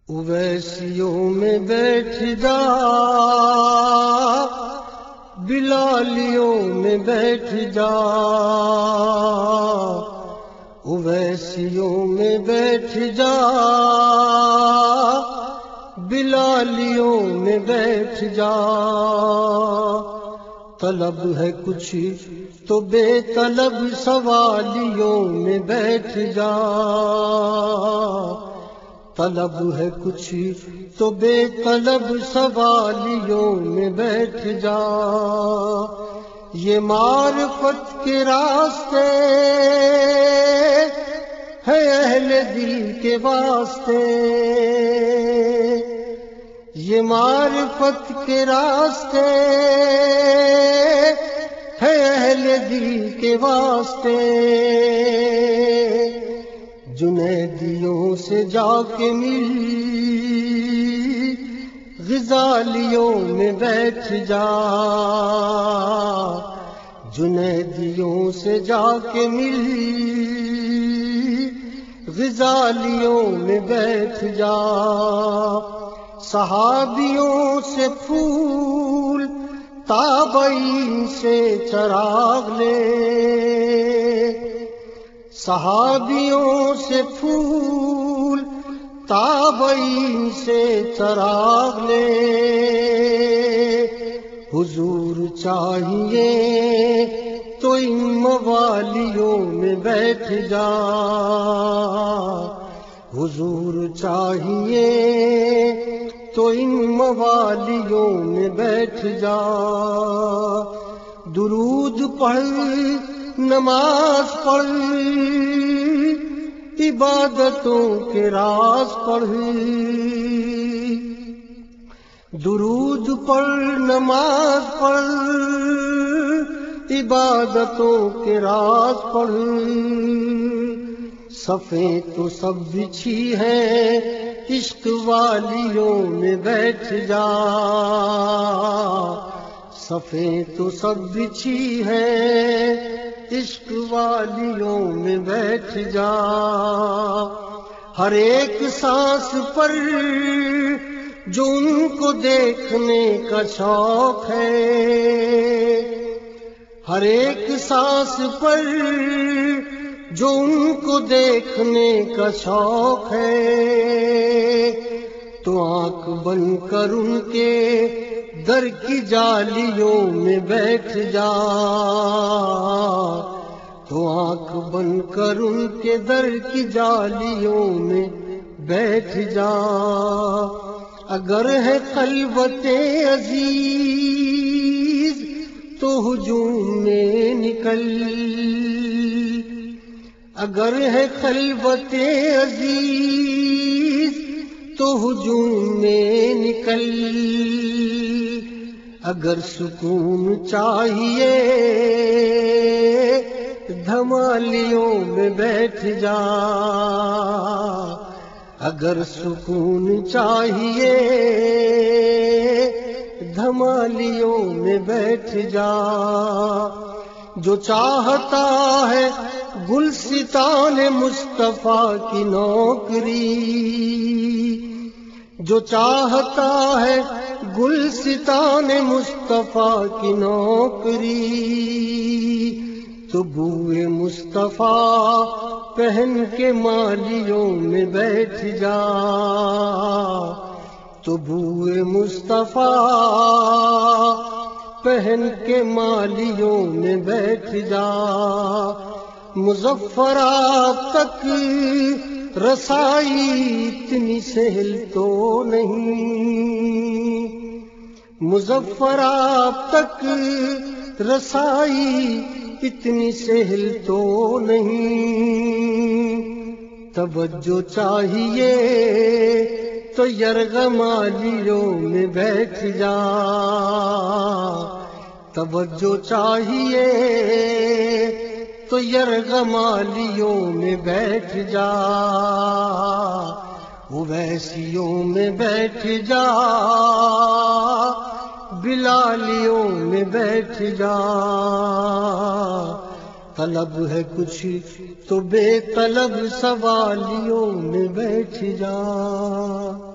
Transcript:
اویسیوں میں بیٹھ جا، بلالیوں میں بیٹھ جا، اویسیوں میں بیٹھ جا، بلالیوں میں بیٹھ جا۔ طلب ہے کچھ تو بے طلب سوالیوں میں بیٹھ جا، طلب ہے کچھ تو بے طلب سوالیوں میں بیٹھ جا۔ یہ معرفت کے راستے ہے اہل دل کے واسطے، یہ معرفت کے راستے ہے اہل دل کے واسطے۔ جنیدیوں سے جا کے مل، غزالیوں میں بیٹھ جا، جنیدیوں سے جا کے مل، غزالیوں میں بیٹھ جا۔ صحابیوں سے پھول، تابعین سے چراغ لے، صحابیوں سے پھول، تابعین سے چراغ لے۔ حضور چاہیے تو ان موالیوں میں بیٹھ جا، حضور چاہیے تو ان موالیوں میں بیٹھ جا۔ درود پڑھ، نماز پڑھ، عبادتوں کے راز پڑھ، درود پڑھ، نماز پڑھ، عبادتوں کے راز پڑھ۔ صفیں تو سب بچھی ہیں، عشق والیوں میں بیٹھ جا، صفیں تو سب بچھی ہیں، عشق والیوں میں بیٹھ جا۔ ہر ایک سانس پر جو ان کو دیکھنے کا شوق ہے، ہر ایک سانس پر جو ان کو دیکھنے کا شوق ہے، تو آنکھ بند کر ان کے در کی جالیوں میں بیٹھ جا، تو آنکھ بند کر ان کے در کی جالیوں میں بیٹھ جا۔ اگر ہے خلوت عزیز تو ہجوم میں نکل، اگر ہے خلوت عزیز تو ہجوم میں نکل، اگر سکون چاہیے دھمالیوں میں بیٹھ جا، اگر سکون چاہیے دھمالیوں میں بیٹھ جا۔ جو چاہتا ہے گلستان مصطفیٰ کی نوکری، جو چاہتا ہے گلستان مصطفیٰ کی نوکری، تو بوئے مصطفیٰ پہن کے مالیوں میں بیٹھ جا، تو بوئے مصطفیٰ پہن کے مالیوں میں بیٹھ جا۔ مظفرآباد تک رسائی اتنی سہل تو نہیں، مظفرآباد تک رسائی اتنی سہل تو نہیں۔ توجہ چاہیے تو یرغمالیوں میں بیٹھ جا، توجہ چاہیے تو یرغمالیوں میں بیٹھ جا، اویسیوں میں بیٹھ جا، بلالیوں میں بیٹھ جا۔ طلب ہے کچھ تو بے طلب سوالیوں میں بیٹھ جا۔